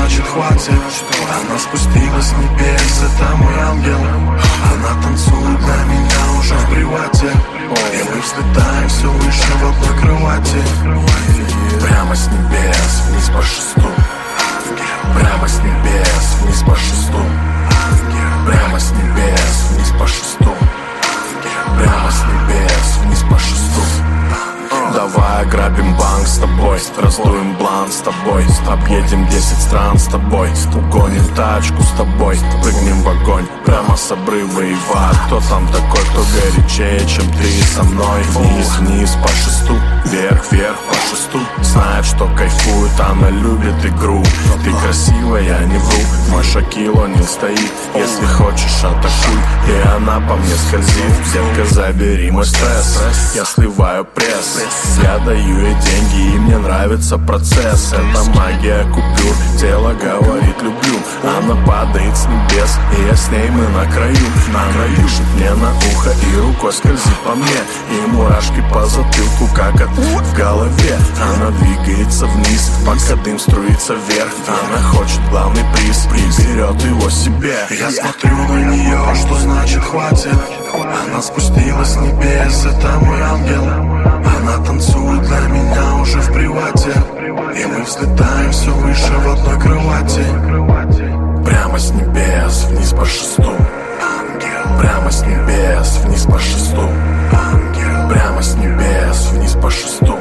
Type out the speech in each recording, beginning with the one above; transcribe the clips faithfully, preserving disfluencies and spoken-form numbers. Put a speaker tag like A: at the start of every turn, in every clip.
A: значит хватит. Она спустилась с небес, это мой ангел. Она танцует для меня уже в привате, и мы взлетаем все выше в одной кровати. Прямо с небес вниз по шесту. Прямо с небес вниз по шесту. Прямо с небес вниз по шесту. Прямо с небес вниз по шесту. Давай ограбим банк с тобой, раздуем блант с тобой, объедем десять стран с тобой, угоним тачку с тобой, прыгнем в огонь прямо с обрыва и в ад. Кто там такой, кто горячее, чем ты со мной? Вниз, вниз по шесту, вверх, вверх по шесту. Знает, что кайфует, она любит игру. Ты красивая, не вру, мой Шакил О'Нил стоит. Если хочешь, атакуй, и она по мне скользит. Детка, забери мой стресс, я сливаю пресс. Я даю ей деньги, и мне нравится процесс. Это магия купюр, тело говорит люблю. Она падает с небес, и я с ней, мы на краю. Она дышит мне на ухо и рукой скользит по мне, и мурашки по затылку, как от в голове. Она двигается вниз, пока дым струится вверх. Она хочет главный приз, приберет его себе. Я смотрю на нее, что значит хватит. Она спустилась с небес, это мой ангел. Она танцует для меня уже в привате, и мы взлетаем все выше в одной кровати. Прямо с небес вниз по шесту. Прямо с небес вниз по шесту. Прямо с небес вниз по шесту.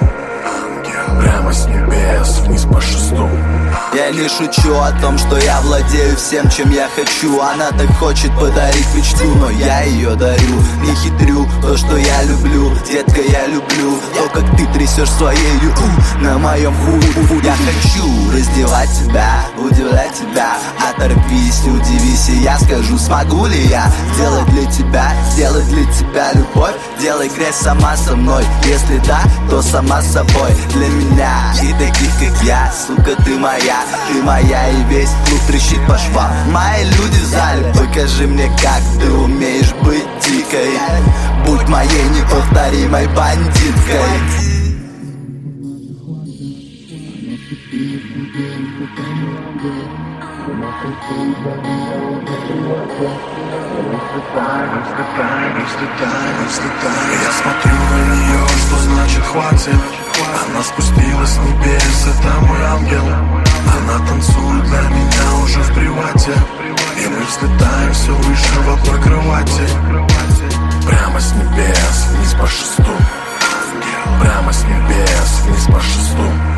A: Прямо с небес вниз по шесту.
B: Я не шучу о том, что я владею всем, чем я хочу. Она так хочет подарить мечту, но я ее дарю. Не хитрю, то, что я люблю, детка, я люблю то, как ты трясешь своей у, на моем ху. Я хочу раздевать тебя, удивлять тебя. Оторвись, удивись, и я скажу, смогу ли я сделать для тебя, сделать для тебя любовь. Делай грязь сама со мной, если да, то сама с собой. Для меня и таких, как я, сука, ты моя. Ты моя, и весь клуб трещит по швам. Мои люди в зале, покажи мне, как ты умеешь быть дикой. Будь моей неповторимой бандиткой.
A: Я смотрю на нее, что значит хватит. Она спустилась с небес, это мой ангел. Она танцует для меня уже в привате, и мы взлетаем все выше в одной кровати. Прямо с небес вниз по шесту. Прямо с небес вниз по шесту.